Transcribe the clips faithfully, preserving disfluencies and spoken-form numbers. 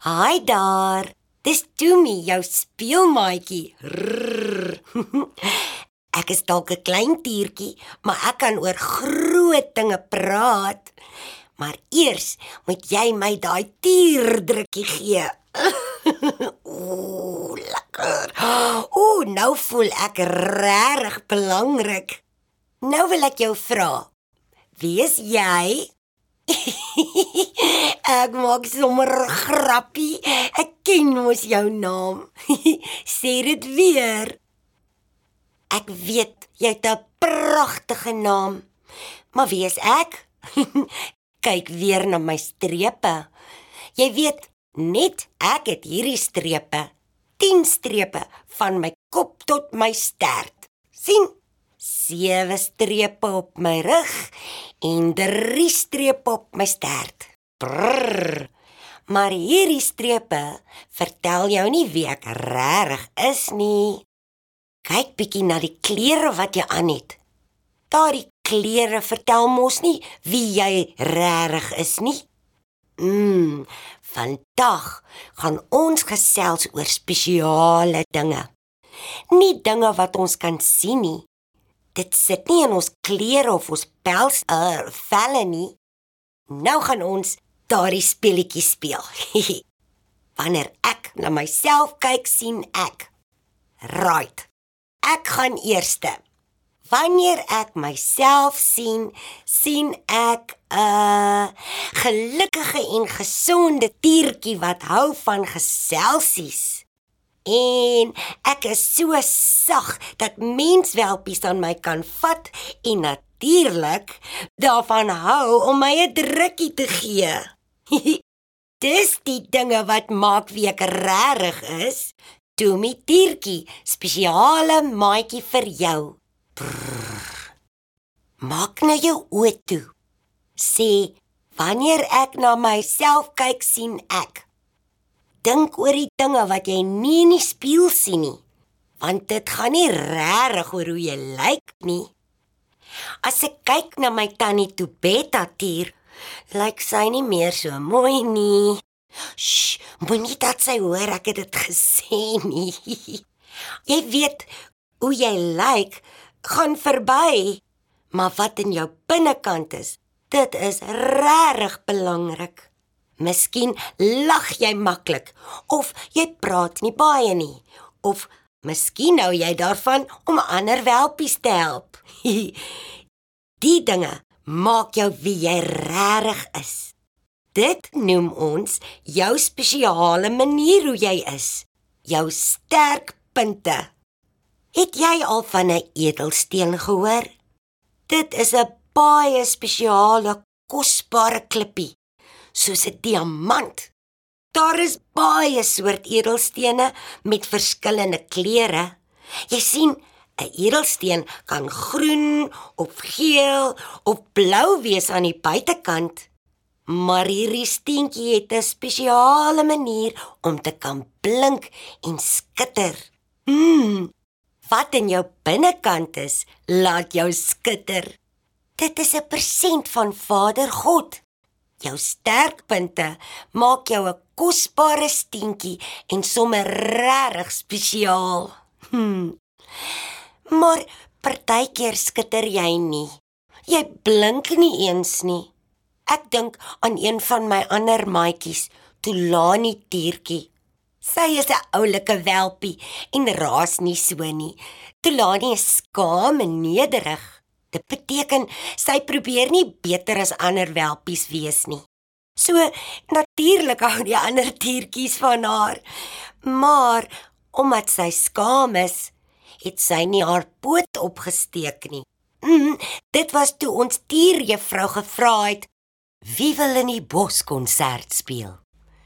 Hi daar, dis Tumi, jou speelmaatjie. Rrrr. Ek is dalk 'n klein diertjie, maar ek kan oor groot dinge praat. Maar eers moet jy my daai tierdrukkie gee. Ooh, lekker. Ooh, nou voel ek regtig belangrik. Nou wil ek jou vra, wie is jy? Ek maak sommer 'n grappie. Ek ken mos jou naam. Sê dit weer. Ek weet jy het 'n pragtige naam. Maar wie is ek? Kyk weer na my strepe. Jy weet, net ek het hierdie strepe. tien strepe van my kop tot my stert. sien? Sewe strepe op my rug en drie strepe op my stert. Brrr. Maar hierdie strepe vertel jou nie wie ek regtig is nie. Kyk bietjie na die klere wat jy aan het. Daardie klere vertel mos nie wie jy regtig is nie. Mm, vandag gaan ons gesels oor spesiale dinge. Nie dinge wat ons kan sien nie. Dit sit nie in ons klere of ons pels, uh, velle nie. Nou gaan ons daardie speletjie speel. Wanneer ek na myself kyk, sien ek. Right. Ek gaan eerste. Wanneer ek myself sien, sien ek 'n uh, gelukkige en gesonde diertjie wat hou van geselsies. En ek is so sag dat menswelpies aan my kan vat en natuurlik daarvan hou om my 'n drukkie te gee. Dis die dinge wat maak wie ek regtig is. Tumi diertjie, spesiale maatjie vir jou. Brrr. Maak nou jou oë toe. Sê, wanneer ek na myself kyk, sien ek. Dink oor die dinge wat jy nie in die spieël sien nie, want dit gaan nie regtig oor hoe jy lyk nie. As ek kyk na my tannie Tobetta tier, lyk sy nie meer so mooi nie. Sst, moenie dat sy hoor ek het dit gesê nie. Jy weet, hoe jy lyk, gaan verby, maar wat in jou binnekant is, dit is regtig belangrik. Miskien lag jy maklik, of jy praat nie baie nie, of miskien hou jy daarvan om ander welpies te help. Die dinge maak jou wie jy regtig is. Dit noem ons jou spesiale manier hoe jy is, jou sterkpunte. Het jy al van 'n edelsteen gehoor? Dit is 'n baie spesiale, kosbare klippie, soos 'n diamant. Daar is baie soort edelstene met verskillende kleure. Jy sien, 'n edelsteen kan groen of geel of blou wees aan die buitekant. Maar hierdie steentjie het 'n spesiale manier om te kan blink en skitter. Hmm, wat in jou binnekant is, laat jou skitter. Dit is 'n persent van Vader God. Jou sterkpunte maak jou 'n kosbare steentjie en sommer regtig spesiaal. Hmm. Maar partykeer skitter jy nie. Jy blink nie eens nie. Ek dink aan een van my ander maatjies, Tulani diertjie. Sy is 'n oulike welpie en raas nie so nie. Tulani is skaam en nederig. Dit beteken sy probeer nie beter as ander welpies wees nie. So natuurlik hou die ander diertjies van haar. Maar omdat sy skaam is, het sy nie haar poot opgesteek nie. Mm, dit was toe ons dierjuffrou gevra het, wie wil in die bos konsert speel?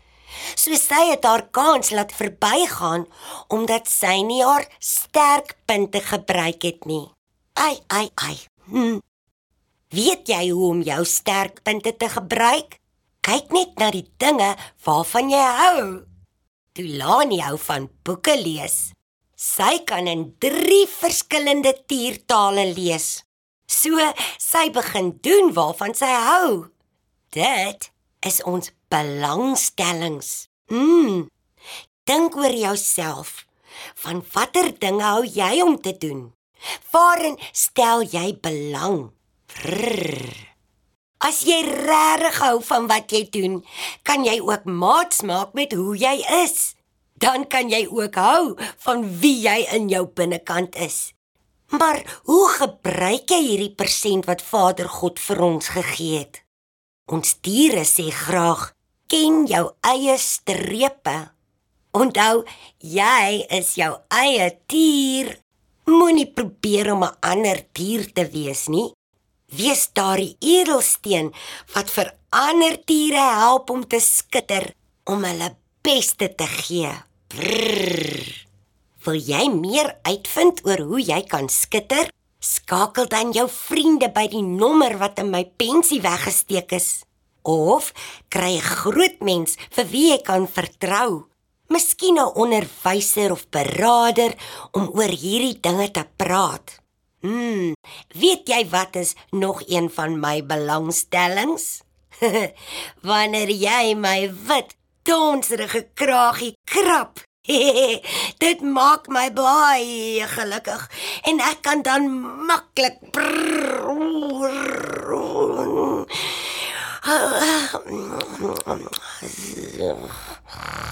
So sy het haar kans laat verbygaan, omdat sy nie haar sterkpunte gebruik het nie. Ai, ai, ai. Hm. Weet jy hoe om jou sterkpunte te gebruik? Kyk net na die dinge waarvan jy hou. Tulani hou van boeke lees. Sy kan in drie verskillende tiertale lees. So sy begin doen waarvan sy hou. Dit is ons belangstellings. Mm, dink oor jouself. Van watter dinge hou jy om te doen? Waarin stel jy belang? Brrr. As jy regtig hou van wat jy doen, kan jy ook maats maak met hoe jy is. Dan kan jy ook hou van wie jy in jou binnekant is. Maar hoe gebruik jy hierdie persent wat Vader God vir ons gegee het? Ons diere sê graag, ken jou eie strepe. Onthou, jy is jou eie dier. Moenie probeer om 'n ander dier te wees nie. Wees daardie edelsteen wat vir ander diere help om te skitter, om hulle beste te gee. Brrr. Wil jy meer uitvind oor hoe jy kan skitter? Skakel dan jou vriende by die nommer wat in my pensie weggesteek is. Of kry 'n groot mens vir wie jy kan vertrou. Miskien 'n onderwyser of beraader om oor hierdie dinge te praat. Hmm, weet jy wat is nog een van my belangstellings? Wanneer jy my wit, donserige kraagie krap. Dit maak my baie gelukkig en ek kan dan maklik brrr.